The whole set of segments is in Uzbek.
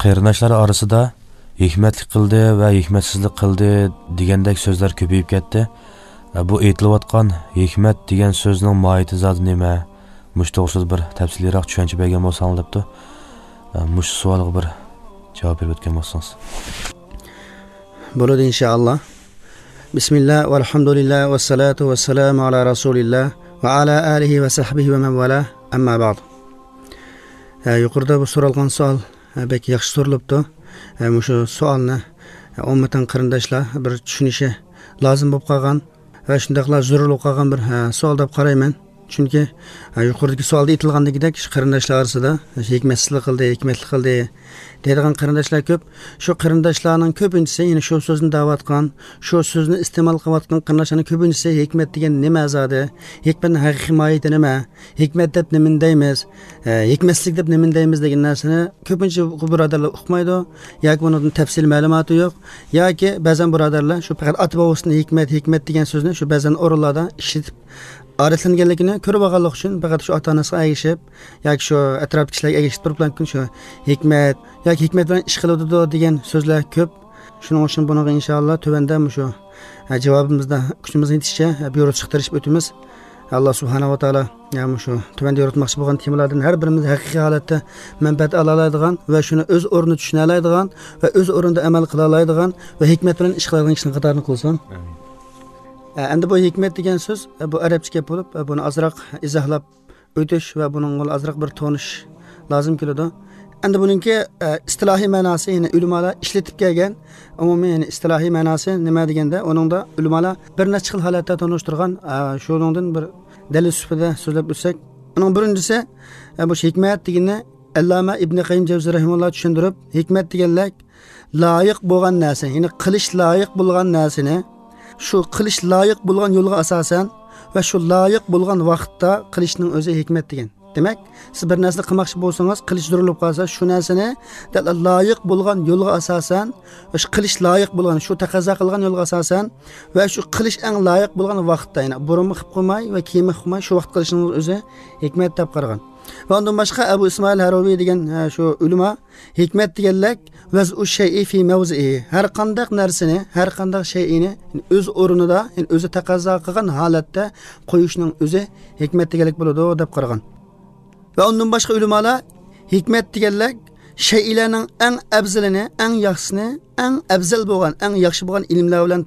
qarindoshlar orasida hikmatli qildi va hikmatsizlik qildi degandek so'zlar ko'payib ketdi. Bu aytilayotgan hikmat degan so'zning mohiyati zoti nima? Mush to'g'risida bir tafsilroq tushuncha bergan bo'lsangiz debdi. Mush savolga bir javob berib o'tgan bo'lsangiz. Bo'ladi inshaalloh. Bismillah valhamdulillah vassalatu vassalamu ala rasulillah va ala alihi va sahbihi va man vala. Amma ba'd. Yuqorida bu so'ralgan savol bek yaxshi so'ralibdi. Shu savolni ummatan qarindoshlar bir tushunishi lozim bo'lib qolgan va shundaqlar zarur bo'lib qolgan bir savol deb qarayman. Chunki yuqoridagi savolda aytilgandagidek qarindoshlar orasida hikmatsizlik qildi, hikmatli qildi deydigan qarindoshlar ko'p. Shu qarindoshlarning ko'pinchisi yine shu so'zni da'vatgan, shu so'zni iste'mol qilayotgan qarindoshlarning ko'pinchisi hikmat degan nima zodi, hikmatning haqiqiy mohiyati nima, hikmat deb nima deymiz, hikmatsizlik deb nima deymiz degan narsani ko'pincha birodarlar uqmaydi, yoki bunun tafsil ma'lumoti yo'q, yoki ba'zan birodarlar shu faqat atbovusni hikmat degan so'zni shu ba'zan o'rinlarda ishlatib odatlanganligini ko'rib olganlik uchun faqat shu ota-onasiga agishib yoki shu atrof kishilarga agishib turib shu hikmat yoki hikmat bilan ish qiladi degan so'zlar ko'p. Shuning uchun buni inshaalloh tuvanda shu javobimizda kuchimiz yetishicha buyruq chiqarib o'tamiz. Alloh subhanahu va taolo shu tuvanda yoritmoqchi bo'lgan temalardan har birimiz haqiqiy holatda manfaat ola oladigan va shuni o'z o'rnida tushuna oladigan va o'z o'rnida amal qila oladigan va hikmat bilan ish qiladigan kishining qatorini qilsin. Endi bu hikmat degan so'z bu arabcha gap bo'lib, buni azroq izohlab o'tish va buning azroq bir tonish lozim keladi. Endi buningki istilohiy ma'nosi, ya'ni ulamolar ishlatib kelgan umumiy istilohiy ma'nosi nima deganda, uningda ulamolar bir nechta xil holatda tonishtirgan, shuningdan bir dalil sifatida so'zlab o'tsak, uning birinchisi bu hikmat deganni Allama Ibn Qayyim Jawziy rahimahulloh tushuntirib, hikmat deganlar loyiq bo'lgan narsa, ya'ni qilish loyiq bo'lgan narsani shu qilish loyiq bo'lgan yo'lga asosan va shu loyiq bo'lgan vaqtda qilishning o'zi hikmat degan. Demak, siz bir narsani qilmoqchi bo'lsangiz, qilish zurilib qolsa, shu narsani loyiq bo'lgan yo'lga asosan va shu qilish loyiq bo'lgan, shu taqozo qilgan yo'lga asosan va shu qilish eng loyiq bo'lgan vaqtda, ya'ni burunni qilib qo'ymay va keyin qilmay shu vaqt qilishning o'zi hikmat deb qaragan. Va undan boshqa Abu Ismoil Haroviy degan shu ulama hikmat deganlar vaz'u shay'i fi mawzi'i, har qanday narsani, har qanday shay'ini o'z o'rnida, ya'ni o'zi taqozo qilgan holatda qo'yishning o'zi hikmat deganlik bo'ladi deb qaragan. Va undan boshqa ulamolar hikmat deganlar shay'larning eng afzalini, eng yaxshisini, eng afzal bo'lgan, eng yaxshi bo'lgan ilmlar bilan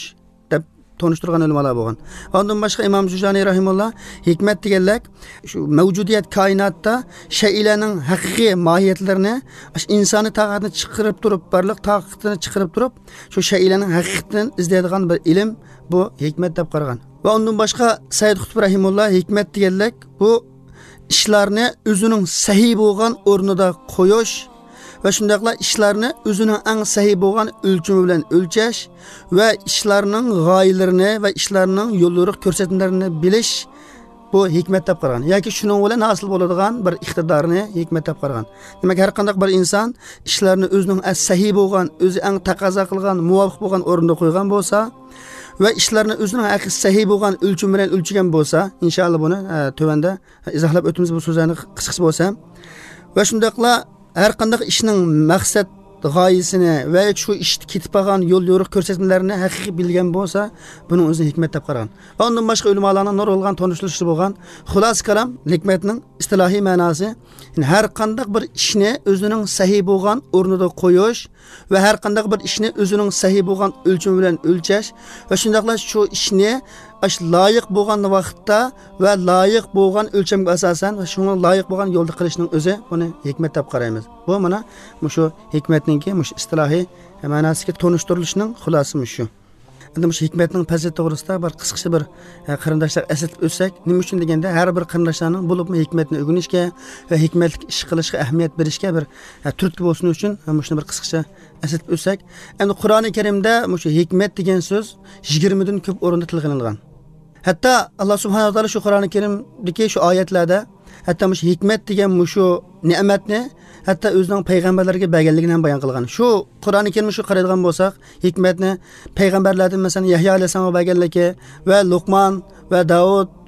tonishtirgan ulamolar bo'lgan. Ondan boshqa Imom Juzjoniy rahimulloh hikmat deganlar shu mavjudiyat koinotda shay'larning haqiqiy mohiyatlarini, insoniy taqatini chiqarib turib, barliq taqatini chiqarib turib, shu shay'larning haqiqatini izlaydigan bir ilm bu hikmat deb qaragan. Va ondan boshqa Said Qutb rahimulloh hikmat deganlar bu ishlarni o'zining sahih bo'lgan o'rnida qo'yish va shundaqla ishlarni o'zining eng sahih bo'lgan o'lchami bilan o'lchash va ishlarning g'oyalarini va ishlarning yo'l-yo'riq ko'rsatmalarini bilish bu hikmat deb qaragan. Yoki shuning bilan hosil bo'ladigan bir iqtidorni hikmat deb qaragan. Demak, har qanday bir inson ishlarni o'zining sahih bo'lgan, o'zi eng taqozo qilgan, muvofiq bo'lgan o'rinda qo'ygan bo'lsa va ishlarni o'zining haqiqiy sahih bo'lgan o'lcham bilan o'lchagan bo'lsa, inshaalloh buni tuvanda izohlab o'tamiz bu so'zlarni qisqasi bo'lsa. Va shundaqla har qanday ishning maqsad g'oyasini va shu ish ketib qolgan yo'l yo'riq ko'rsatmalarini haqiqiy bilgan bo'lsa, buning o'zini hikmat deb qaragan. Va undan boshqa ulamolarning nurg'ilgan tonishtirishlar bo'lgan xulos kalam hikmatning istilohiy ma'nosi har qanday bir ishni o'zining sahih bo'lgan o'rnida qo'yish va har qanday bir ishni o'zining sahih bo'lgan o'lchami bilan o'lchash va shundaqla shu ishni loyiq bo'lgan vaqtda va loyiq bo'lgan o'lchamga asosan va shunga loyiq bo'lgan yo'lda qilishning o'zi buni hikmat deb qaraymiz. Bu mana shu hikmatningki istilohiy ma'nosiga tonishtirilishning xulosasi shu. Endi shu hikmatning fazilati to'g'risida bir qisqacha bir qarindoshlar eslatib o'tsak, nima uchun deganda har bir qarindoshlarning bo'libmi hikmatni o'rganishga va hikmatli ish qilishga ahamiyat berishga bir turtki bo'lsin uchun shuni bir qisqacha eslatib o'tsak, endi Qur'oni Karimda shu hikmat degan so'z 20 dan ko'p o'rinda tilg'anilgan. Hatta Allah subhanahu wa taala shu Qur'oni Karimdagi shu oyatlarda hatta shu hikmat degan shu ne'matni hatta o'zining payg'ambarlarga berganligini ham bayon qilgan. Shu Qur'oni Karimni shu qaraydigan bo'lsak, hikmatni payg'ambarlardan masalan Yahyo alayhisolamga berganligi va Luqman va Davud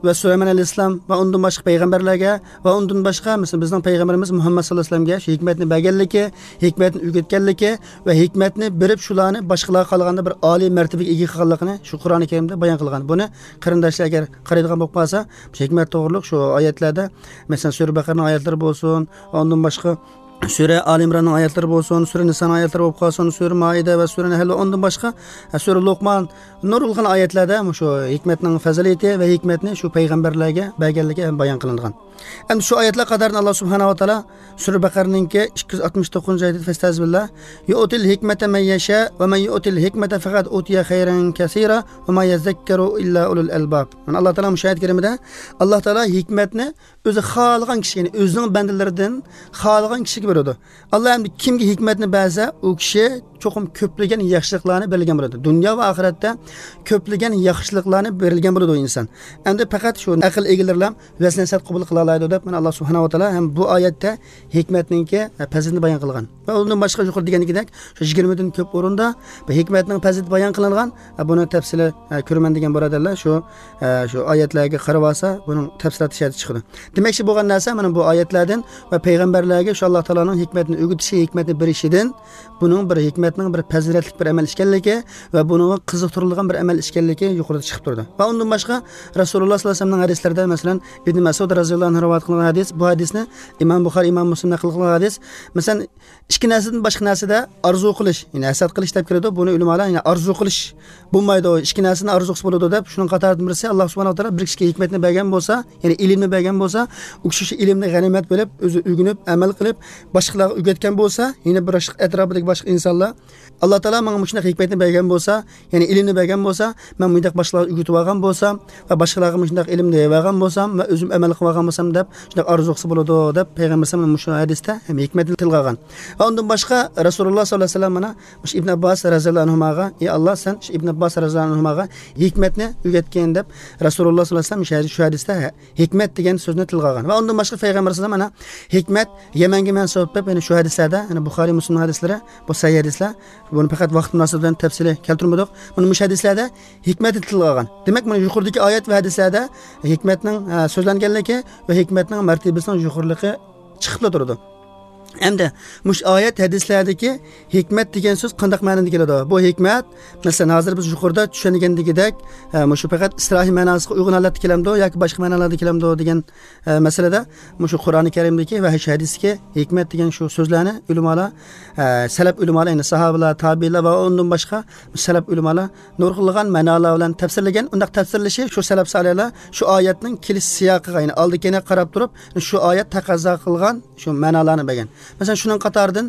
va Süleyman alayhissalom va undan boshqa payg'ambarlarga va undan boshqa mesela bizning payg'ambarimiz Muhammad sallallohu alayhi vasallamga shu hikmatni berganligi, hikmatni o'rgatganligi va hikmatni berib shularni boshqalarga qolganda bir oliy martabaga ega qilganligini shu Qur'oni Karimda bayon qilgan. Buni qarindoshlar agar qaraydigan bo'lib qolsa, hikmat to'g'riliq shu oyatlarda, masalan, Sura Baqaraning oyatlari bo'lsin, undan boshqa Sura Ali Imronning oyatlari bo'lsin, Sura Nisoning oyatlari bo'lib qolsin, Sura Maida va Sura Nahl va undan boshqa Sura Luqman nurg'un oyatlarda shu hikmatning fazilati va hikmatni shu payg'ambarlarga berganligi bayon qilingan. Endi shu oyatlar qadarni Alloh subhanahu va taolo Sura Baqaraning 269-oyatida fastazbillah yu'til hikmata man yasha va man yu'til hikmata faqat utiya khayran kaseera va ma yazakkaru illa ulul albab. Mana Alloh taolo shu oyat karimida Alloh taolo hikmatni o'zi xohlagan kishiga, ya'ni o'zining bandalaridan xohlagan kishiga beradi. Alloh ham kimga hikmatni bersa, u kishi cho'qim ko'plagan yaxshiliklarni berilgan bo'ladi. Dunyo va oxiratda ko'plagan yaxshiliklarni berilgan bo'ladi u inson. Endi faqat shu aql egalarilar vasnasat qabul qila oladi deb mana Alloh subhanahu va taolo ham bu oyatda hikmatningki fazilatini bayon qilgan. Va undan boshqa yuqori deganidek shu 20 dan ko'p o'rinda bu hikmatning fazilati bayon qilingan. Buni tafsili ko'raman degan birodarlar shu oyatlarga qarab olsa, buning tafsiloti chiqadi. Demakchi bo'lgan narsa mana bu oyatlardan va payg'ambarlarga shu Alloh taoloning hikmatni o'rgatishi, hikmatni berishidan buning bir hikmatning bir fazilatli bir amal ishkanligi va buning qiziqtirilgan bir amal ishkanligi yuqorida chiqib turdi. Va undan boshqa Rasululloh sollallohu alayhi vasallamning hadislarida masalan Ibn Mas'ud radhiyallohu anhu rivoyat qilgan hadis, bu hadisni Imom Buxoriy, Imom Muslim naql qilgan hadis. Masalan, ikki narsadan boshqa narsada arzu qilish, ya'ni hasad qilish deb keladi. Buni ulamolar ya'ni arzu qilish bo'lmaydi, ikki narsani arzuqsi bo'ladi deb shuning qatoridan birisi Alloh subhanahu va taolo bir kishiga hikmatni bergan bo'lsa, ya'ni ilmni bergan bo'lsa, u kishi shu ilmni g'animat bilib, o'zi o'rganib, amal qilib, boshqalarga o'rgatgan bo'lsa, yana bir atrofidagi boshqa insonlar Alloh taolo menga shunday hikmatni bergan bo'lsa, ya'ni ilmni bergan bo'lsa, men bunday boshqalarga o'rgatib olgan bo'lsam va boshqalarga shunday ilmni bergan bo'lsam va o'zim amal qilib olgan bo'lsam deb shunday arzuqsi bo'ladi deb payg'ambar sallallohu alayhi vasallam hadisda ham hikmatni tilga olgan. Va undan boshqa Rasululloh sollallohu alayhi vasallam mana Ibn Abbos radhiyallohu anhuga, "Ey Alloh, sen Ibn Abbos radhiyallohu anhuga hikmatni o'rgatgan" deb Rasululloh sollallohu alayhi vasallam shu hadisda hikmat degan so'zni tilga olgan. Va undan boshqa payg'ambar sallallohu alayhi vasallam mana hikmat Yamanga mansub deb yana shu hadislarda, yana Buxoriy, Muslim hadislari, bu sahih hadislar, buni faqat vaqt munosabati bilan tafsili keltirmadik. Buni mush hadislarda hikmatni tilga olgan. Demak, mana yuqoridagi oyat va hadislarda hikmatning so'zlanganligi va hikmatning martabasining yuqoriligi chiqib turadi. Endi mush oyat hadislardagi hikmat degan so'z qanday ma'noda keladi? Bu hikmat masalan hozir biz yuqorida tushungandigidek shu faqat istilohiy ma'nosiga uyg'un holatda kelamdi yoki boshqa ma'nolarda kelamdi degan masalada shu Qur'oni Karimdagi va hadisdagi hikmat degan shu so'zlarni ulamolar, salaf ulamolar, ya'ni sahobalar, tabiinlar va undan boshqa salaf ulamolar nurg'ilgan ma'nolar bilan tafsirlagan. Undaq tafsirlashi shu salaf solihlar shu oyatning kelish siyoqiga, ya'ni oldikini qarab turib shu oyat taqozo qilgan shu ma'nolarni bergan. Mesela şunun qatoridan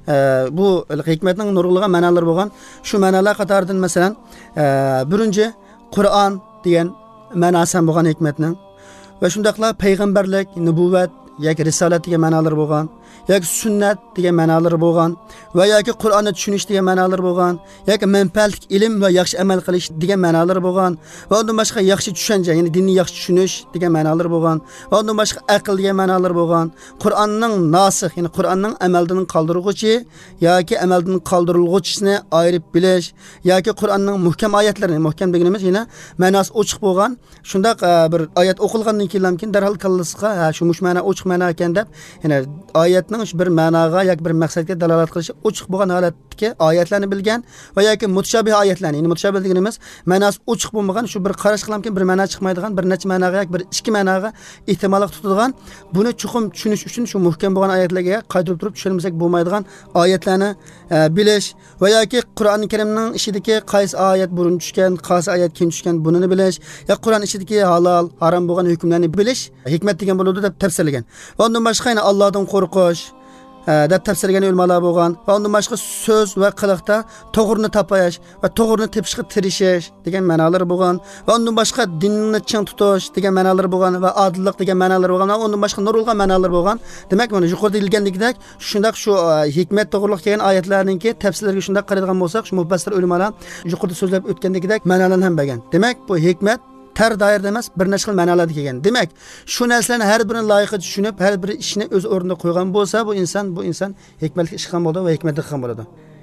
bu hikmatning nurg'ilgan ma'nolari bo'lgan. Shu ma'nolar qatoridan masalan birinchi Qur'on degan ma'nosi bo'lgan hikmatning va shundaqla payg'ambarlik, nubuvvat yoki risolat degan ma'nolari bo'lgan, yoki sunnat degan ma'nolari bo'lgan va yoki Qur'onni tushunish degan ma'nolari bo'lgan, yoki manfaatli ilm va yaxshi amal qilish degan ma'nolari bo'lgan va undan boshqa yaxshi tushuncha, ya'ni dinni yaxshi tushunish degan ma'nolari bo'lgan va undan boshqa aql degan ma'nolari bo'lgan. Qur'onning nosix, ya'ni Qur'onning amaldan qoldiruvchi yoki amaldan qoldirilg'uchisini ayirib bilish yoki Qur'onning muhkam oyatlarini, muhkam deganimiz yana ma'nosi ochiq bo'lgan, shundaq bir oyat o'qilgandan keyin darhol kallasiga shu ma'no ochiq ma'no ekan deb, ya'ni oyatning bir ma'noga yoki bir maqsadga dalolat qilishi ochiq bo'lgan holatdagi oyatlarni bilgan va yoki mutashabih oyatlarni, ya'ni mutashabih deganimiz ma'nosi ochiq bo'lmagan, shu bir qarash qilamkin bir ma'no chiqmaydigan, bir necha ma'noga yoki bir ikki ma'noga ehtimolli tutadigan, buni chuqur tushunish uchun shu muhkam bo'lgan oyatlarga qaytarib turib tushunmasak bo'lmaydigan oyatlarni bilish va yoki Qur'oni Karimning ishidagi qaysi oyat burun tushgan, qaysi oyat keyin tushgan, bunini bilish, yoki Qur'on ishidagi halol, harom bo'lgan hukmlarni bilish hikmat degan bo'ladi deb tafsirlagan. Va undan boshqa yana Allohdan qo'rqish deb tafsirlagan ulamolar bo'lgan va undan boshqa so'z va qiliqda to'g'rini topish va to'g'rini tepishga tirishish degan ma'nolar bo'lgan va undan boshqa dinni ching tutish degan ma'nolar bo'lgan va odillik degan ma'nolar bo'lgan va undan boshqa nurg'ilgan ma'nolar bo'lgan. Demak, mana yuqorida ilgandagidek shundaq shu hikmat to'g'riliq kelgan oyatlarningki tafsirlariga shundaq qaraydigan bo'lsak, shu mufassir ulamolar yuqorida so'zlab o'tgandagidek ma'nolarni ham bergan. Demak, bu hikmat tar doirada emas, bir nechta xil ma'nolarda kelgan. Demak, shu narsalarni har birini loyiqida tushunib, har bir ishni o'z o'rnida qo'ygan bo'lsa, bu inson hikmatli ish qilgan bo'ladi va hikmatli qilgan bo'ladi.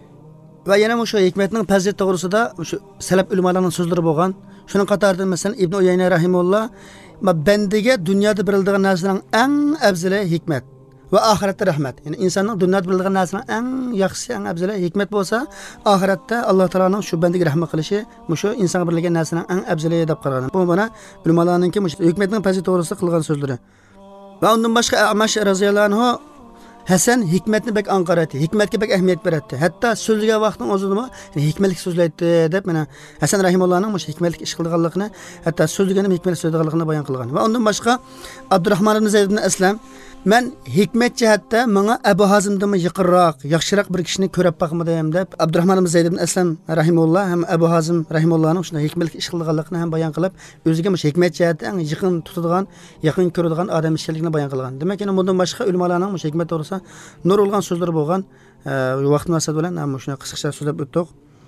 Va yana shu hikmatning fazilati to'g'risida shu salaf ulamolarning so'zlari bo'lgan. Shuning qatoridan masalan Ibn Uyayna rahimulloh bandaga dunyoda beriladigan narsaning eng afzali hikmat va oxiratda rahmat. Ya'ni insonning dunyoda beriladigan narsaning eng yaxshisi, eng afzali hikmat bo'lsa, oxiratda Alloh taoloning shu bandaga rahmat qilishi, shu insonga berilgan narsaning eng afzali deb qaragan. Bu mana ulamolarning hikmatning fazi to'g'risida qilgan so'zlari. Va undan boshqa Amash roziyallohu anhu Hasan hikmatni bek anqarati, hikmatga bek ahamiyat beradi. Hatto so'zlagan vaqtning o'zida hikmatli so'zlaydi deb mana Hasan rahimullohning hikmatli ish qilganligini, hatto so'zlaganda hikmatli so'zlaganligini bayon qilgan. Va undan boshqa Abdurrahmon ibn Zayd ibn Aslam men hikmat jihatda menga Abu Hazimdan yaqinroq, yaxshiroq bir kishini ko'rib boqmadim deb Abdurrahmon ibn Zayd ibn Aslam rahimulloh ham Abu Hazim rahimullohning shunday hikmatli ish qilganligini ham bayon qilib, o'ziga hikmat jihatda eng yaqin tutadigan, yaqin ko'radigan odam ekanligini bayon qilgan. Demak, yana bundan boshqa ulamolarning hikmat to'g'risida nurulgan so'zlari bo'lgan. Vaqt munosabati bilan ham shuni qisqacha so'zlab o'tdik.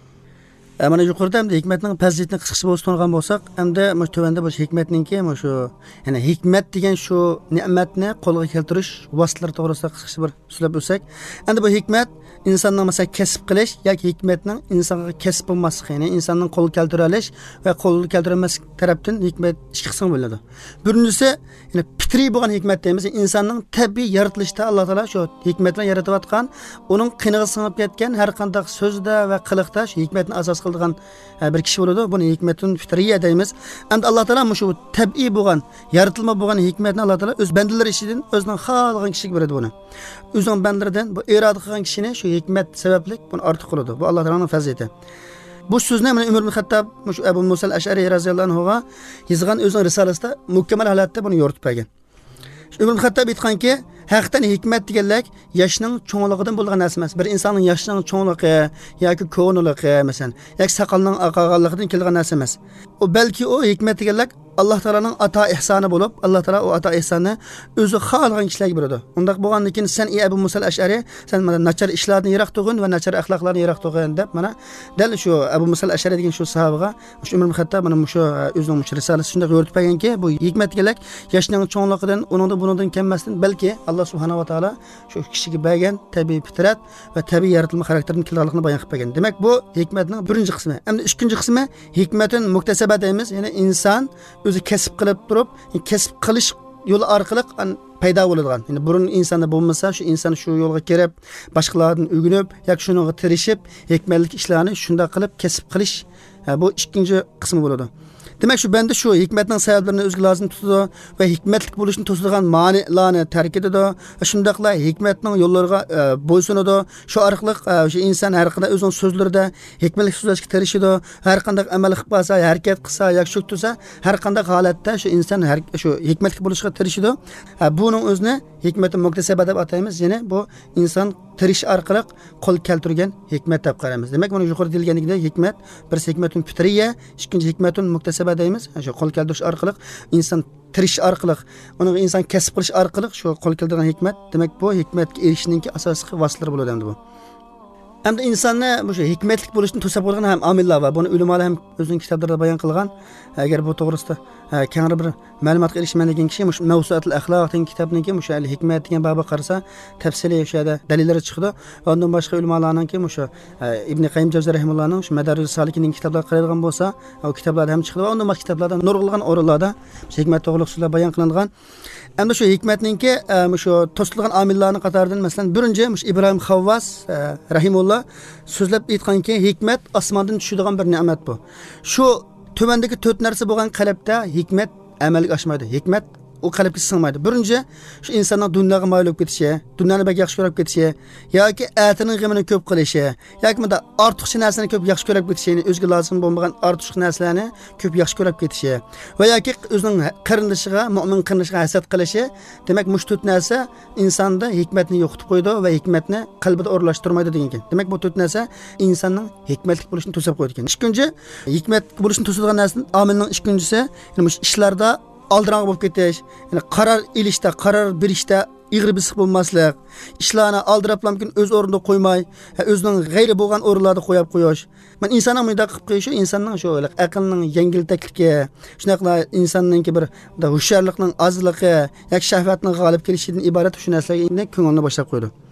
Mana yuqorida ham hikmatning fazilitini qisqacha bo'lib bo'lsak, hamda tövanda bu hikmatninki shu, ya'ni hikmat degan shu ne'matni qo'lga keltirish vositalari to'g'risida qisqacha bir so'zlab o'tsak, endi bu hikmat insonning masalan kasb qilish yoki hikmatning insonga kasb bo'lmasligi, ya'ni insonning qo'l keltira olish va qo'l keltirmas tarafdan hikmat ikki qismga bo'linadi. Birinchisi, ya'ni fitriy bo'lgan hikmat deymiz, insonning tabiiy yaratilishda Alloh taolo shu hikmat bilan yaratayotgan, uning qiniga singib ketgan har qanday so'zda va qiliqda shu hikmatni asos qilgan bir kishi bo'ladi. Buni hikmatun fitriya deymiz. Endi Alloh taolo shu tabiiy bo'lgan, yaratilma bo'lgan hikmatni Alloh taolo o'z bandalari ichidan o'zining xohlagan kishiga beradi buni. O'zining bandalaridan bu iroda qilgan kishini shu hikmat sababli buni ortiq qiladi. Bu Alloh taoloning fazilati. Bu so'zni mana Umar ibn Xattob shu Abu Musa al-Ash'ari radhiyallohu anhuga yozgan o'zining risolasida mukammal holatda buni yoritib bergan. Umar ibn Xattob aytganki, haqiqatan hikmat deganlik yoshning cho'ngligidan bo'lgan narsa emas. Bir insonning yoshining cho'ngligi yoki ko'ngligi, masalan, yoki saqalning oqarganligidan kelgan narsa emas. O balki o hikmat deganlik Alloh taolaning ato ihsoni bo'lib, Alloh taolo o ato ihsonni o'zi xohlagan kishilarga beradi. Undaq bo'lgandan keyin sen Abu Musa al-Ash'ari sen mana nachar ishlardan yiroq turg'in va nachar axloqlardan yiroq turg'in deb mana dal shu Abu Musa al-Ash'ari degan shu sahobaga shu Umar ibn Xattob mana shu o'zining risolasi shunday yo'ritib berganki, bu hikmat deganlik yoshning cho'ngligidan, bundan kelmasdan, balki Alloh subhanahu va taolo shu kishiga bergan tabiiy fitrat va tabiiy yaratilma xarakterning kelganligini bayon qilib bergan. Demak, bu hikmatning birinchi qismi. Endi ikkinchi qismi hikmatun muktasaba deymiz, ya'ni inson o'zi kasb qilib turib, kasb qilish yo'li orqali paydo bo'ladigan. Ya'ni burun insonda bo'lmasa, shu inson shu yo'lga kirib, boshqalardan o'rganib, yoki shunga tirishib, hikmatli ishlarni shunda qilib kasb qilish, bu ikkinchi qismi bo'ladi. Demak, shu banda shu hikmatning sabablarini o'ziga lozim tutadi va hikmatlik bo'lishni to'sadigan ma'nilarni tark etadi. Shundaqla hikmatning yo'llariga bo'ysunadi. Shu orqali o'sha inson har qanday o'zining so'zlarida hikmatli so'zlashga tirishadi. Har qanday amal qilib qolsa, harakat qilsa, yoki shu tursa, har qanday holatda shu inson shu hikmatli bo'lishga tirishadi. Buning o'zini hikmatning muktasaba deb ataymiz. Ya'ni bu inson tirish orqali qo'l keltirgan hikmat deb qaraymiz. Demak, buni yuqorida deyilganidek hikmat, birisi hikmatun fitriya, ikkinchi hikmatun muktasaba deymiz. Shu qo'l keltirish orqali inson tirish orqali, uni inson kasb qilish orqali shu qo'l keltirgan hikmat, demak bu hikmatga erishishning asosiy vositalari bo'ladi endi bu. Hamda insonni shu hikmatlik bo'lishni to'sab qo'ygan ham omillar va buni ulamolar ham o'zining kitoblarida bayon qilgan. Agar bu to'g'risida kengri bir ma'lumotga erishman degan kishi shu Mavsuatul Axloq degan kitobniki shu hikmat degan babga qarasa tafsiliy o'sha yerda dalillari chiqdi. Undan boshqa ulamolarningki shu Ibn Qayyim Jawziy rahimahullohning shu Madarijus Salikinning kitoblari qaralgan bo'lsa, o kitoblarda ham chiqdi va undan boshqa kitoblarda nurg'ilgan o'rinlarda hikmat to'g'riliq so'zlar bayon qilingan. Endi shu hikmatninki shu to'silgan omillarning qatoridan masalan birinchi Ibrohim Xavvos rahimulloh so'zlab aytganki, hikmat osmondan tushadigan bir ne'mat bu. Shu tuvandagi 4 narsa bo'lgan qalbda hikmat amalga oshmaydi. Hikmat o qalbga singmaydi. Birinchi shu insonning dunyoga mayl bo'lib ketishi, dunyoni bak yaxshi ko'rib ketishi, yoki atining g'amini ko'p qilishi, yoki bunda ortiqcha narsani ko'p yaxshi ko'rib ketishi, o'ziga lozim bo'lmagan ortiqcha narsalarni ko'p yaxshi ko'rib ketishi va yoki o'zining qarindishiga, mu'min qarindishiga hasad qilishi, demak mush 4 narsa insonda hikmatni yo'qotib qo'ydi va hikmatni qalbida o'rlashtirmaydi degan ekan. Demak, bu 4 narsa insonning hikmatli bo'lishini to'sab qo'ydi ekan. Ikkinchi, hikmat bo'lishini to'sadigan narsaning omilning ikkinchisi, ya'ni mush ishlarda aldıran bo'lib ketish, ya'ni qaror ilishda, qaror berishda ig'ri bisiq bo'lmaslik, ishlarni aldirab mumkin o'z o'rnida qo'ymay, o'zining g'ayri bo'lgan o'rinlarda qo'yib qo'yish. Men insonning bunday qilib qo'yishi insonning shu aqlning yengiltakligi, shunaqla insonningki bir hushyorlikning ozligi yoki shahvatning g'olib kelishidan iborat shu narsalarga ko'ngilni boshlab qo'ydi.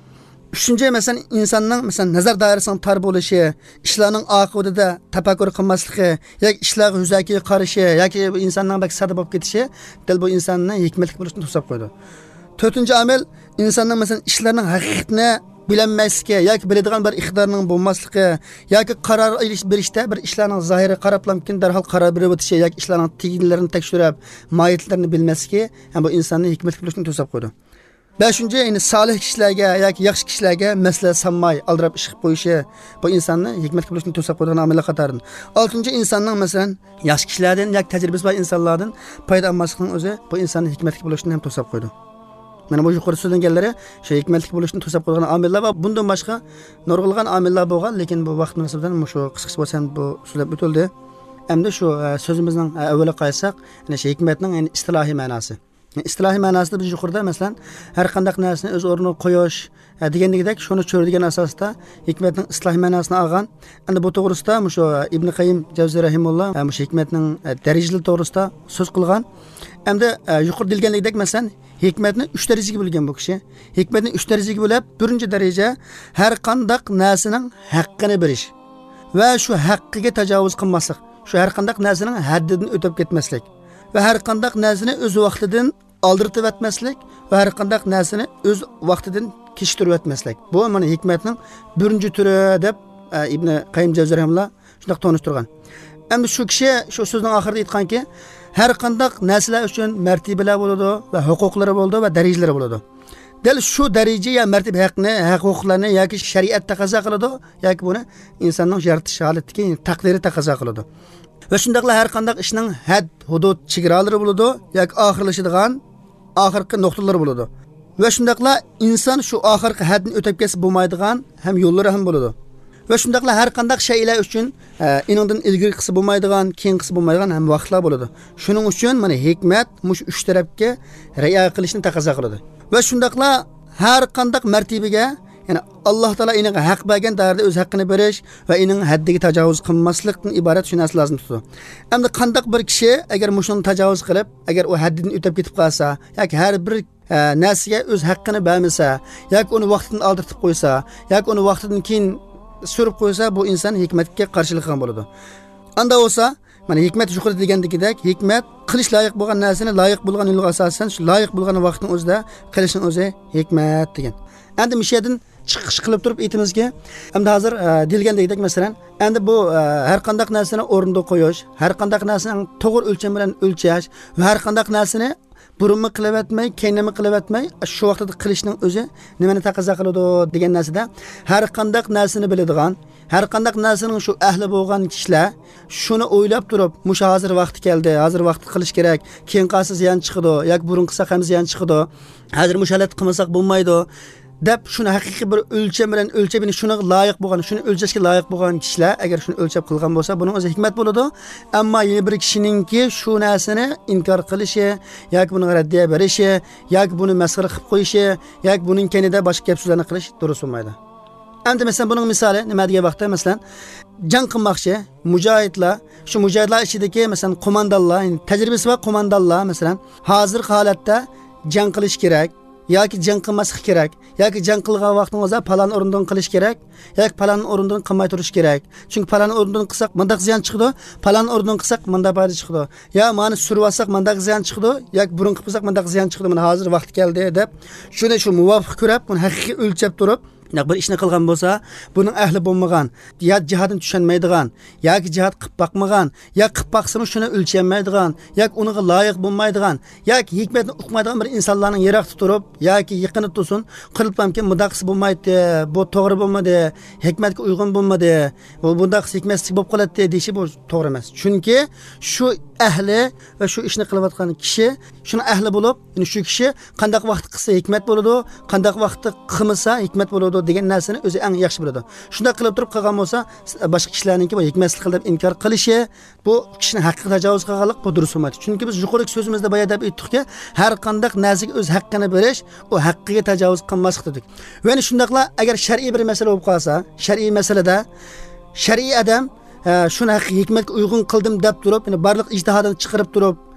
Üçüncü mesela insanın mesela nazar dairəsinin tar bo'lishi, ishlarning oqibatida tafakkur qilmasligi, yoki ishlarga yuzaki qarashi, yoki insonning bak sada bo'lib ketishi, dil bu insonni hikmatli bo'lishini to'sab qo'ydi. To'rtinchi omil insonning mesela ishlarning haqiqatini bilinmasligi yoki biladigan bir iqtidorning bo'lmasligi yoki qaror berishda bir ishlarning zohiri qarablamkin darhol qaror berib o'tishi yoki ishlarning teginlarini tekshirib, mohiyatlarini bilmasligi ham bu insonni hikmatli bo'lishini to'sab qo'ydi. Beşinci, yani salih kişilerge, yoki yaxshi kişilerge mesele sanmay, aldırıp iş qilib qo'yishi bu insonni hikmat qilishni to'sab qo'ygan omillar qatoridan. Oltinchi, insonning masalan yaxshi kishilardan yoki tajribasi bor insonlardan foyda olmaslikning o'zi bu insonni hikmatli bo'lishini ham to'sab qo'ydi. Mana bu yuqori so'zlanganlari shu hikmatli bo'lishni to'sab qo'ygan omillar va bundan boshqa nurg'ilgan omillar bo'lgan, lekin bu vaqt munosabatidan shu qisqacha bo'lsa ham bu so'zlab o'tildi. Endi shu so'zimizning avvaliga qaytsak, ana shu hikmatning yani istilohiy ma'nosi. İstilohiy ma'nosida biz yuqorida masalan har qanday narsani o'z o'rniga qo'yish degandek shuni cho'rdigan asosda hikmatning istilohiy ma'nosini olgan. Endi bu to'g'risida shu Ibn Qayyim Javziy rahimulloh shu hikmatning darajalari to'g'risida so'z qilgan. Endi yuqori dilgandek masalan hikmatni 3 darajaga bo'lgan bu kishi. Hikmatni 3 darajaga bo'lib, birinchi daraja har qanday narsaning haqqini berish va shu haqqiga tajovuz qilmaslik. Shu har qanday narsaning haddidan o'tib ketmaslik. Ve her qanday narsani o'z vaqtidan oldirtib etmaslik ve her qanday narsani o'z vaqtidan kechirib etmaslik. Bu mana hikmatning birinchi turi deb Ibn Qayyim Javziy rahimulloh shunday tonishtirgan. Endi shu kishi shu so'zning oxirida aytganki, har qanday narsalar uchun martabalar bo'ladi va huquqlari bo'ladi va darajalari bo'ladi. Dal shu daraja ya martaba haqni, huquqlarni yoki shariat taqozo qiladi yoki buni insonning yaratish holatidagi taqdiri taqozo qiladi. Ve şundaqla her qanday ishning had, hudud, chegaralari bo'ladi yoki oxirlashadigan oxirgi nuqtalari bo'ladi. Ve shundaqla inson shu oxirgi hadni o'tib ketsa bo'lmaydigan ham yo'llari ham bo'ladi. Ve shundaqla har qanday shaylar uchun iningdan ilgari qilsa bo'lmaydigan, keyin qilsa bo'lmaydigan ham vaqtlar bo'ladi. Shuning uchun mana hikmat mush uch tarafga rioya qilishni taqozo qiladi. Ve shundaqla har qanday martabaga yani Allah Teala inin haq bergen dairde öz hakkını beriş ve inin haddiga tajovuz qilmaslikdan iborat shu narsa lazım tutadi. Endi qandaq bir kishi agar mushuni tajovuz qilib, agar u haddidan o'tib ketib qolsa, yoki har bir narsaga o'z haqqini bermasa, yoki uni vaqtidan oldirtib qo'ysa, yoki uni vaqtidan keyin surib qo'ysa, bu inson hikmatga qarshilik qilgan bo'ladi. Anda olsa, mana hikmat yuqori degandagidek, hikmat qilish loyiq bo'lgan narsani loyiq bo'lgan yo'lga asosan, shu loyiq bo'lgan vaqtning o'zida qilishning o'zi hikmat degan. Endi mishadan chiqish qilib turib aytamizki, endi hozir dilgandek masalan, endi bu har qanday narsani o'rinda qo'yish, har qanday narsani to'g'ri o'lcham bilan o'lchash va har qanday narsani burunmi qilib etmay, keynimi qilib etmay, shu vaqtda qilishning o'zi nimani taqozo qiladi degan narsada har qanday narsani biladigan, har qanday narsaning shu ahli bo'lgan kishilar shuni o'ylab turib, mush hozir vaqti keldi, hozir vaqt qilish kerak, keyin qilsa ziyon chiqadi, yoki burun qilsa ham ziyon chiqadi, hozir mushalat qilmasak bo'lmaydi deb shuni haqiqiy bir o'lcham bilan o'lchab, shuna loyiq bo'lgan, shuni o'lchashga loyiq bo'lgan kishilar agar shuni o'lchab qilgan bo'lsa, buning o'zi hikmat bo'ladi. Ammo yana bir kishiningki shu narsani inkor qilishi yoki buni raddiya berishi yoki buni masxara qilib qo'yishi yoki buning kenida boshqa gap so'zlarni qilish durust bo'lmaydi. Endi masalan buning misoli nima degan vaqtda masalan jang qilmoqchi mujohidlar, shu mujohidlar ichidagi masalan qo'mondonlar, tajribasi bor qo'mondonlar masalan hozir holatda jang qilish kerak yoki jang qilmaslik kerak, yoki jang qilgan vaqtingizda falan o'rindan qilish kerak, yoki falan o'rindan qilmay turish kerak. Chunki falan o'rindan qilsak mundaq ziyon chiqadi, falan o'rindan qilsak mundaq foyda chiqadi. Ya mani surib olsak mundaq ziyon chiqadi, yoki burun qilsak mundaq ziyon chiqadi. Mana hozir vaqti keldi deb shuni shu muvofiq ko'rib, buni haqiqiy o'lchab turib bir ishni qilgan bo'lsa, buning ahli bo'lmagan, ya jihadni tushunmaydigan, yoki jihad qilib boqmagan, ya qilib boqsimi shuni o'lcholmaydigan, yoki uniga loyiq bo'lmaydigan, yoki hikmatni uqmaydigan bir insonlarning yiroqda turib, yoki yaqinda tursin, qilibamki mudaqis bo'lmaydi, bu to'g'ri bo'lmadi, hikmatga uyg'un bo'lmadi, bu bundaqis hikmatsiz bo'lib qoladi deyishi bu to'g'ri emas. Chunki shu ahli va shu ishni qilayotgan kishi, shuni ahli bo'lib, shu kishi qanday vaqt qilsa hikmat bo'ladi, qanday vaqtda qilmasa hikmat bo'ladi degan narsani o'zi eng yaxshi biladi. Shunday qilib turib qilgan bo'lsa, boshqa kishilarningki bu hikmatsizlik qilib inkor qilishi, bu kishini haqqiga tajovuz qilganlik bu durust bo'lmaydi. Chunki biz yuqori so'zimizda boya deb aytdikki, har qanday narsaga o'z haqqini berish, u haqqiga tajovuz qilmaslik dedik. Va shundaqla agar shar'iy bir masala bo'lib qolsa, shar'iy masalada shar'iy odam shuni hikmatga uyg'un qildim deb turib, barliq ijtihodini chiqarib turib,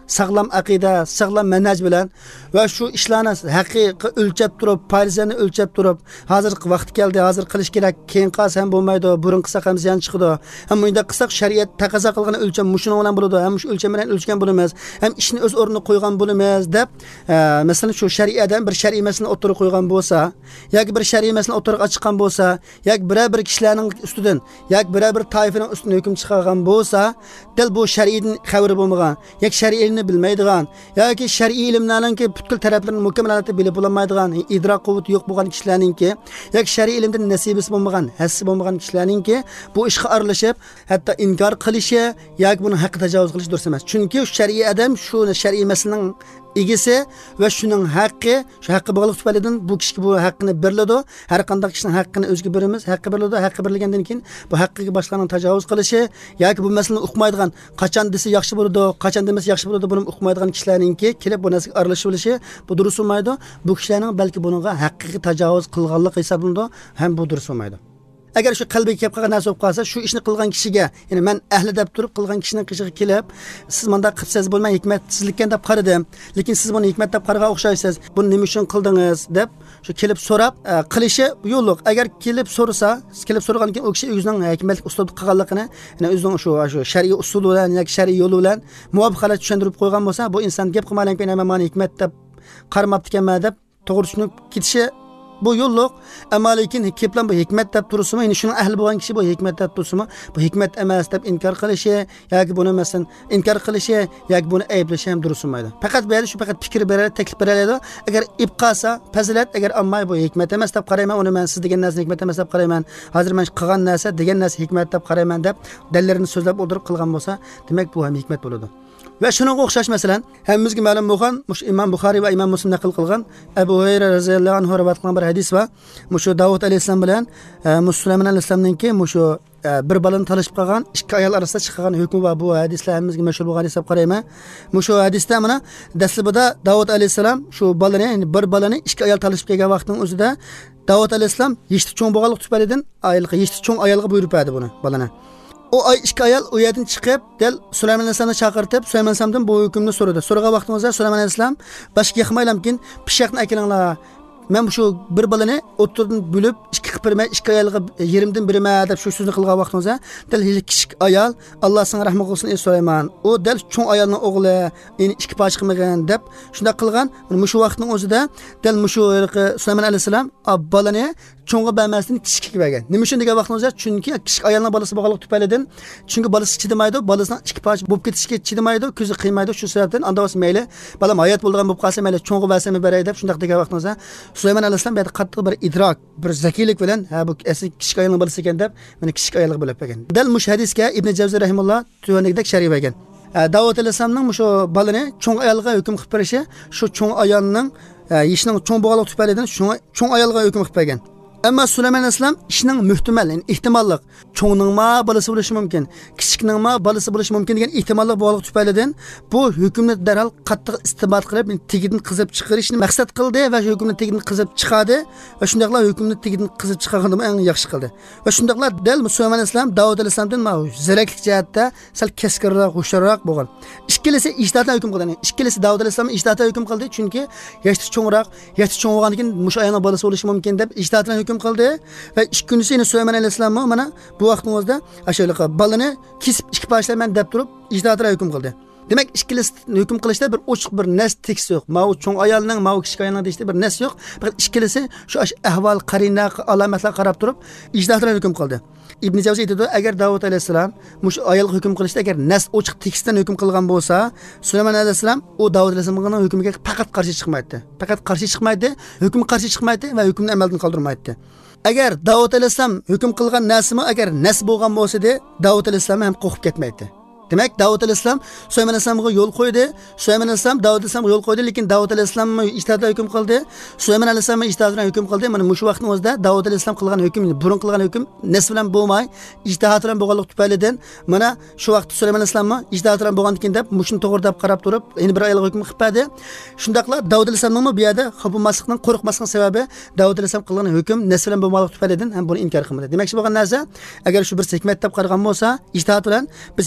sağlam aqida, sağlam manhaj bilan va shu ishlarni haqiqiy o'lchab turib, farzani o'lchab turib, hozir vaqt keldi, hozir qilish kerak, keyin qilsa ham bo'lmaydi, burun qilsak ham ziyon chiqadi. Ham bunda qilsak shariat taqozo qilgan o'lcham mushuni bilan bo'ladi, ham shu o'lcham bilan o'lchgan bo'lamiz, ham ishni o'z o'rniga qo'ygan bo'lamiz deb, masalan shu shariatdan bir shar'iy masalani o'tirib qo'ygan bo'lsa, yoki bir shar'iy masalani o'tirib chiqqan bo'lsa, yoki bir kishilarning ustidan, yoki bir toifaning ustidan hukm chiqargan bo'lsa, dal bu shar'iydan xabari bo'lmagan, yoki shar'iy ilmni bilmaydigan, yoki shar'iy ilmlarning butkul taraflarini mukammaliyatda bilib bo'lmaydigan, idrok quvvati yo'q bo'lgan kishilarningki, yoki shar'iy ilmdan nasibisi bo'lmagan, hassi bo'lmagan kishilarningki bu ishga aralashib, hatto inkor qilishi yoki buni haqqa tajovuz qilish durust emas. Chunki shar'iy odam shu shar'iy masalaning egisi va shuning haqqi, shu haqqi bog'liq tufaylidan bu kishiga bu haqqini beriladi. Har qanday kishining haqqini o'ziga beramiz, haqqi beriladi. Haqqi berilgandan keyin bu haqqiga boshqalarning tajovuz qilishi yoki bu masalani uqmaydigan, qachon desa yaxshi bo'ladi, qachon demasa yaxshi bo'ladi, buni uqmaydigan kishilarningki kelib bu narsaga aralashib olishi bu durust bo'lmaydi. Bu kishilarning balki bunga haqqiga tajovuz qilganlik hisoblanadi, ham bu durust bo'lmaydi. Agar shu qalbiga kelib qolgan narsa bo'lib qolsa, shu ishni qilgan kishiga, ya'ni men ahli deb turib qilgan kishining qishiga kelib, siz menda qilsangiz bo'lmay hikmatsizlikkan deb qaradim, lekin siz buni hikmat deb qaragan o'xshaysiz. Buni nima uchun qildingiz deb shu kelib so'rab qilishi yo'lliq. Agar kelib so'rasa, kelib so'ragan keyin u kishi o'zining hikmatlik uslubda qilganligini, ya'ni o'zining shu shar'iy usuli bilan yoki shar'iy yo'li bilan muvofiq holat tushuntirib qo'ygan bo'lsa, bu inson gap qilmagan keyin men meni hikmat deb qaramabdi ekanman deb to'g'ri tushunib ketishi bu yo'lliq. Ammo lekin keplan bu hikmat deb tursimi, ya'ni shuning ahli bo'lgan kishi bu hikmat deb tursimi, bu hikmat emas deb inkor qilishi yoki buni masalan inkor qilishi yoki buni ayblashi ham durust bo'lmaydi. Faqat bu yerda shu faqat fikr beradi, taklif beradi. Agar ibqasa fazilat, agar ammay bu hikmat emas deb qarayman, uni men siz degan narsa hikmat emas deb qarayman, hozir men qilgan narsa degan narsa hikmat deb qarayman deb dalillarni so'zlab o'tirib qilgan bo'lsa, demak bu ham hikmat bo'ladi. Ve şunun o'xshash masalan, hammamizga ma'lum bo'lgan, İmam Buxoriy va İmam Muslim naql qilgan Abu Hurayra roziyallohu anhu rivoyat qilgan bir hadis va mushu Davud alayhisalom bilan Suleyman alayhisalomningki mushu bir balani talashib qolgan ikki ayol orasida chiqqan hukmi va bu hadislar hammamizga mashhur bo'lgan deb qarayman. Mushu hadisda mana dastlabida Davud alayhisalom shu balani, ya'ni bir balani ikki ayol talashib kelgan vaqtning o'zida Davud alayhisalom yeshti cho'ng bo'lganlik tufaylidan ayolga yeshti cho'ng ayolga buyurib berdi buni balani. O ay ikki ayol u yerdan chiqib, del Süleyman alayhisalomni chaqirtib, Süleyman alayhisalomdan bu hukmni so'radi. So'ragan vaqtimizda Süleyman alayhisalom boshqa yaqmaylamkin, pishaqni akelinglar. Men shu bir balani o'ttirdan bo'lib, ikki qilib bermay, ikki ayolga yerimdan birima deb shu so'zni qilgan vaqtimizda, del kichik ayol, Alloh senga rahmat qilsin ey Süleyman. O del cho'ng ayolning o'g'li, ya'ni ikki poch qilmagan deb shunda qilgan. Shu vaqtning o'zida del shu Süleyman alayhisalom balani cho'ngga bermasdan kichikka bergan. Nima uchun degan vaqtimizda? Chunki kichik ayolning balasi bo'lganlik tufaylidan, chunki balasi chidamaydi, balasining ikki poch bo'lib ketishga chidamaydi, ko'zi qiymaydi, shu sababdan andamas mayli, balam hayot bo'lgan bo'lib qolsa mayli cho'ngga bersam beray deb shundaq degan vaqtimizda Süleyman alayhisalom bu yerda qattiq bir idrok, bir zakilik bilan ha bu asli kichik ayolning balasi ekan deb, meni kichik ayolga bo'lib bergan. Dal mush hadisga Ibn Jawziy rahimulloh tuvanigdek sharh bergan. Davud alayhisalomning shu balani cho'ng ayolga hukm qilib berishi, shu cho'ng ayolning yishning cho'ng bo'lganlik tufaylidan cho'ng ayolga hukm qilib bergan. Ama Süleyman alayhisalom ishning muhtamal, yani ehtimollik cho'ngning ma balasi bo'lishi mumkin, kichikning ma balasi bo'lishi mumkin degan ehtimollik bog'liq tufaylidan bu hukmni darhol qattiq istinbat qilib, tegidan qizib chiqarishni maqsad qildi va shu hukmni tegidan qizib chiqadi va shundaqla hukmni tegidan qizib chiqarganda eng yaxshi qildi. Va shundaqla dal Süleyman alayhisalom Davud alayhisalomdan ziraklik jihatda sal keskinroq, hushyorroq bo'lgan. Ikkilisi ijtihotdan hukm qildi. Ikkilisi Davud alayhisalom ijtihotdan hukm qildi, chunki yoshi cho'ngroq, yoshi cho'ng bo'lgandan keyin mush ayolning balasi bo'lishi mumkin deb ijtihotdan hukm qildi va ikkinchisi Süleyman alayhisalom mana bu vaqtimizda ashulaqa balani kesib ikki parchaman deb turib ijtihotdan hukm qildi. Demak, ikkilisi hukm qilishda bir ochiq bir nas tekst yo'q. Ma'u cho'ng ayolning, ma'u kichik ayolning deyishda bir nas yo'q. Faqat ikkilisi shu ahvol, qarina, alomatlar qarab turib ijtihotdan hukm qildi. Ibn Jawziy aytadi, agar Davud alayhisalom mush ayolga hukm qilishda agar nas ochiq tekstdan hukm qilgan bo'lsa, Süleyman alayhisalom u Davud alayhisalomning hukmiga faqat qarshi chiqmaydi. Faqat qarshi chiqmaydi, hukm qarshi chiqmaydi va hukmni amaldan qoldirmaydi. Agar Davud alayhisalom hukm qilgan narsimi agar nas bo'lgan bo'lsa-da, Davud alayhisalom ham qo'rqib ketmaydi. Demak, Davud alayhisalom Süleyman alayhisalomga yo'l qo'ydi. Süleyman alayhisalom Davud alayhisalomga yo'l qo'ydi, lekin Davud alayhisalom ijtihotdan hukm qildi. Süleyman alayhisalom ijtihotdan hukm qildi. Mana shu vaqtning o'zida Davud alayhisalom qilgan hukm, burun qilgan hukm nas bilan bo'lmay, ijtihot bilan bo'lganlik tufaylidan mana shu vaqt Süleyman alayhisalom ijtihot bilan bo'lgandan deb mushuni to'g'ri deb qarab turib, endi bir ayolga hukm qilib berdi. Shundaqla Davud alayhisalomning bu yerda xafamaslikning, qo'rqmaslikning sababi Davud alayhisalom qilgan hukm nas bilan bo'lganlik tufaylidan ham buni inkor qilmadi. Demakchi bo'lgan narsa, agar shu bir hikmat deb qaragan bo'lsa, ijtihot bilan biz hikmat emas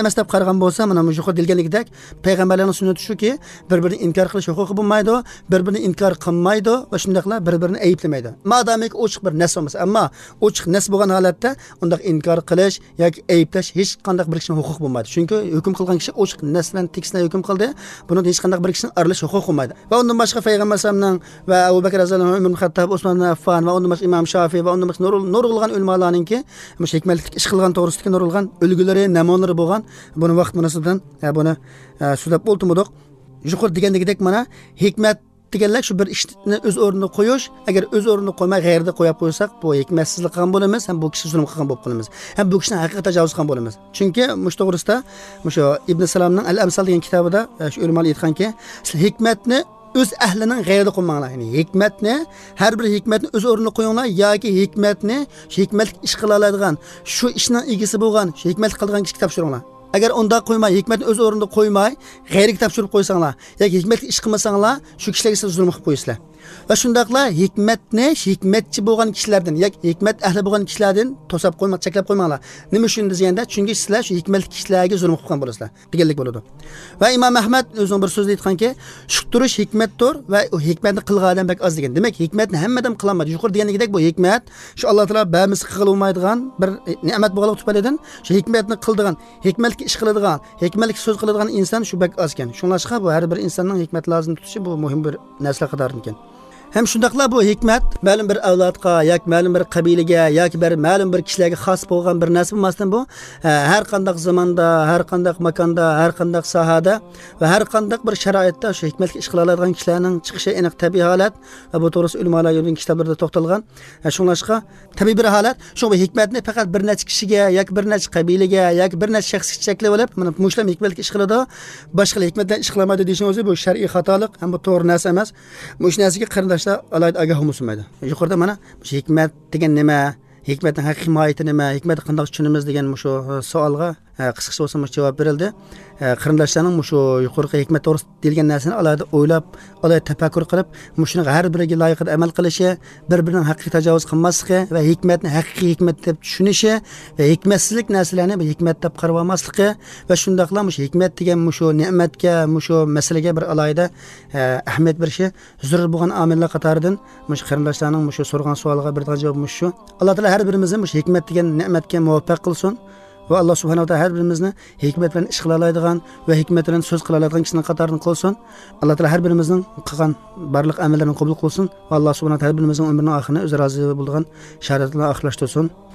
emas deb qaragan bo'lsa, mana bu yuqori deganligidek payg'ambarlarning sunnati shuki, bir-birini inkor qilish huquqi bo'lmaydi, bir-birini inkor qilmaydi va shundaqla bir-birini ayiblamaydi. Madamiki ochiq bir nas bo'lmasa, ammo ochiq nas bo'lgan holatda undaq inkor qilish yoki ayblash hech qanday bir kishining huquqi bo'lmaydi. Chunki hukm qilgan kishi ochiq nas bilan tekisdan hukm qildi. Buni hech qanday bir kishining aralash huquqi bo'lmaydi. Va undan boshqa payg'ambar sallamning va Abu Bakr roziyallohu anhu, Umar ibn Xattob, Usmon ibn Affon va undan boshqa Imom Shofiy va undan boshqa nurg'ilgan ulamolarningki, mush hikmatli ish qilgan to'g'risidagi nurg'ilgan ulgulari, namunalari bo'lgan. Buni vaqt munosabatidan buni so'zlab o'ltimidik. Yuqori degandagidek mana hikmat deganlar shu bir ishni o'z o'rnida qo'yish, agar o'z o'rnida qo'ymay g'ayrida qo'yib qo'ysak, bu hikmatsizlik qilgan bo'lamiz, ham bu kishi zulm qilgan bo'lib qolamiz. Ham bu kishini haqiqiy tajovuz qilgan bo'lamiz. Chunki mush to'g'risida musho Ibn Salamning Al-Amsal degan kitobida shu ulamolar aytganki, siz hikmatni o'z ahlining g'ayrida qo'ymanglar. Ya'ni hikmatni, har bir hikmatni o'z o'rnida qo'yinglar yoki hikmatni hikmatli ish qila oladigan, shu ishning egasi bo'lgan, shu hikmatli qilgan kishiga topshiringlar. Agar unda qo'ymay, hikmatni o'z o'rnida qo'ymay, g'ayriga topshirib qo'ysanglar yoki hikmatli ish qilmasanglar, shu kishilarga siz zulm qilib qo'yasizlar. Va shundaqla hikmatni hikmatchi bo'lgan kishilardan yoki hikmat ahli bo'lgan kishilardan to'sab qo'ymak, cheklab qo'ymanglar. Nima uchun deganda, chunki sizlar shu hikmatli kishilarga zulm qilgan bo'lasizlar. Deganlik bo'ladi. Va Imom Ahmad o'zining bir so'zida aytganki, shukturish hikmatdir va u hikmatni qilgan odam bak oz degan. Demak, hikmatni hammadan qila olmaydi. Yuqori deganligidek bu hikmat shu Alloh taolo ba'miz qila olmaydigan bir ne'mat bo'lgan tufaylidan shu hikmatni qildigan, hikmatli ish qiladigan, hikmatli so'z qiladigan inson shu bak oz ekan. Shunlashqa bu har bir insonning hikmat lozim tutishi bu muhim bir narsa qator ekan. Hem shundaqla bu hikmat ma'lum bir avlodga yoki ma'lum bir qabilaga yoki bir ma'lum bir kishilarga xos bo'lgan bir narsa emasdan bu har qanday zamonda, har qanday makonda, har qanday sohada va har qanday bir sharoitda shu hikmatli ish qila oladigan kishilarning chiqishi aniq tabiiy holat va bu to'g'risida ulamolar yozgan kitoblarda to'xtalgan. Shunlashqa tabiiy bir holat, shu hikmatni faqat bir necha kishiga yoki bir necha qabilaga yoki bir necha shaxsga cheklab olib, mana mushlam hikmatli ish qiladi, boshqa hikmatdan ish qilamaydi deyishning o'zi bu shar'iy xatolik, ham bu to'g'ri narsa emas. Mush narsaga alayda agah bo'lmaydi. Yuqorida mana shu hikmat degan nima, hikmatning haqiqiy mohiyati nima, hikmatni qanday tushunamiz degan shu savolga qisqacha bo'lsa javob berildi. Qarindoshlarning shu yuqorqi hikmat to'g'risida deyilgan narsani alayda o'ylab, alayda tafakkur qilib, shuni har biriga loyiq amal qilishi, bir-birining haqiqiy tajovuz qilmasligi va hikmatni haqiqiy hikmat deb tushunishi va hikmatsizlik narsalarni bir hikmat deb qarab olmasligi va shundaqla shu hikmat degan shu ne'matga, shu masalaga bir alayda ahamiyat berishi zarur bo'lgan omillar qatoridan shu qarindoshlarning shu so'rgan savoliga bir javob shu. Alloh taolo har birimizni shu hikmat degan ne'matga muvaffaq qilsin. Va Alloh subhanahu va taolo har birimizni hikmat bilan ish qila oladigan va hikmat bilan so'z qila oladigan kishining qatoridan qilsin. Alloh taolo har birimizning qilgan barliq amallarni qabul qilsin va Alloh subhanahu va taolo har birimizning umrining oxirini o'z rozi bo'lgan shahodat bilan oxirlashtirsin.